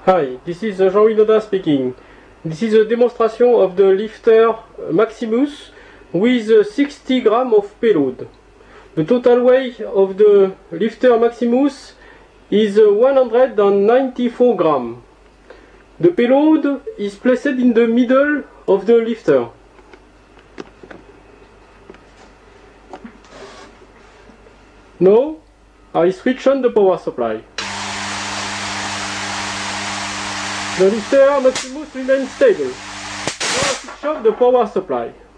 Hi, this is Jean-Louis Nodin speaking. This is a demonstration of the lifter Maximus with 60 grams of payload. The total weight of the lifter Maximus is 194 grams. The payload is placed in the middle of the lifter. Now, I switch on the power supply. The lifter Maximus remains stable. Now I switch off the power supply.